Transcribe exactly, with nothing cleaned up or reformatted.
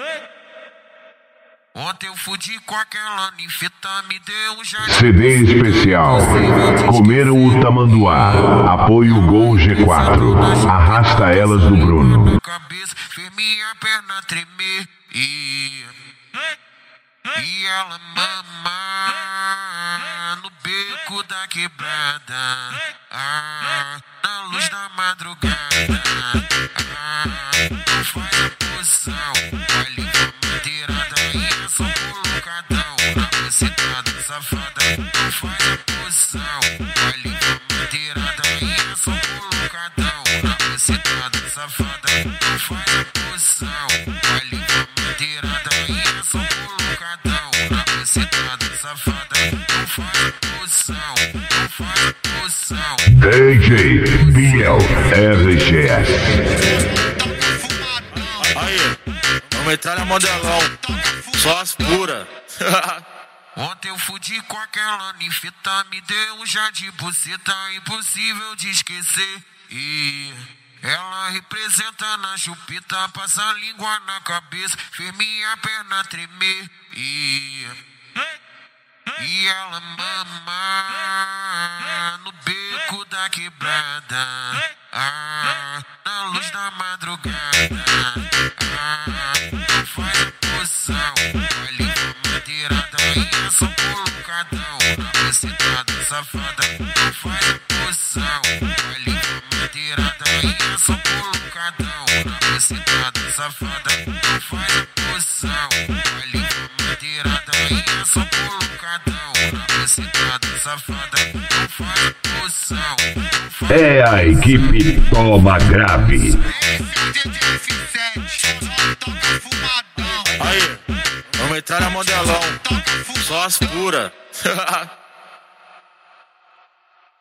Ontem eu fudi com aquela ninfeta, me deu um jardim. C D especial. Comeram o tamanduá. Apoio Gol G quatro. Arrasta elas do Bruno. Cabeça, fez minha perna tremer e e ela mama no beco da quebrada, ah, na luz da madrugada, ah, faz a posição, vai limpar madeirada e é só colocadão na bucetada safada. Faz a posição, vai limpar madeirada e é só colocadão na bucetada safada. Faz a posição, vai limpar madeirada e é só colocadão na bucetada safada. Não faz a posição, não faz a posição. D J Biel R G S. Aí, vamos entrar na modelão, só as puras. Ontem eu fudi com aquela ninfeta, me deu um jardim buceta, impossível de esquecer. E ela representa na chupeta, passa a língua na cabeça, fez minha perna tremer. E e ela mama no beco da quebrada, ah, na luz da madrugada, ah, faz a posição, vai limpar madeirada e é só colocadão na bucetada safada. Faz a posição, vai limpar madeirada e é só colocadão na bucetada safada. Faz a posição, vai limpar madeirada e é só colocadão na bucetada safada. Faz a posição. É a equipe Toma Grave. Aí, vamos entrar na modelão, só as puras.